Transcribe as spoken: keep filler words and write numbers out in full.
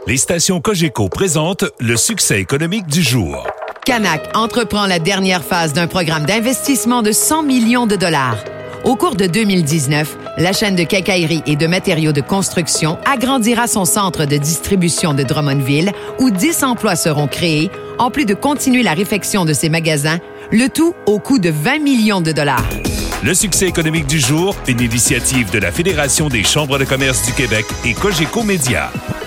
Les stations Cogeco présentent le succès économique du jour. Canac entreprend la dernière phase d'un programme d'investissement de cent millions de dollars. Au cours de deux mille dix-neuf, la chaîne de quincaillerie et de matériaux de construction agrandira son centre de distribution de Drummondville, où dix emplois seront créés, en plus de continuer la réfection de ses magasins, le tout au coût de vingt millions de dollars. Le succès économique du jour, une initiative de la Fédération des chambres de commerce du Québec et Cogeco Média.